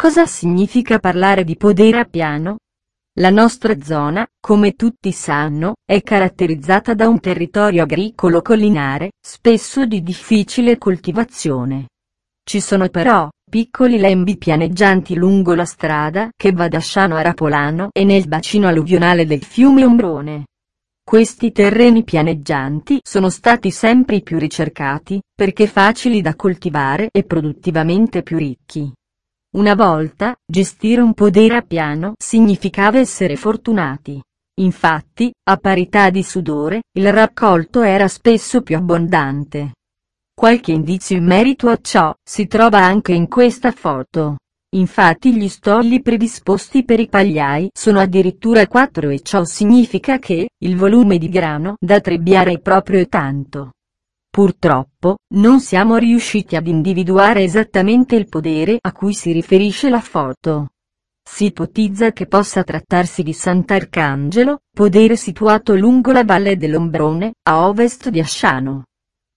cosa significa parlare di podere a piano? La nostra zona, come tutti sanno, è caratterizzata da un territorio agricolo-collinare, spesso di difficile coltivazione. Ci sono però piccoli lembi pianeggianti lungo la strada che va da Sciano a Rapolano e nel bacino alluvionale del fiume Ombrone. Questi terreni pianeggianti sono stati sempre i più ricercati, perché facili da coltivare e produttivamente più ricchi. Una volta, gestire un podere a piano significava essere fortunati. Infatti, a parità di sudore, il raccolto era spesso più abbondante. Qualche indizio in merito a ciò si trova anche in questa foto. Infatti gli stolli predisposti per i pagliai sono addirittura 4 e ciò significa che il volume di grano da trebbiare è proprio tanto. Purtroppo, non siamo riusciti ad individuare esattamente il podere a cui si riferisce la foto. Si ipotizza che possa trattarsi di Sant'Arcangelo, podere situato lungo la valle dell'Ombrone, a ovest di Asciano.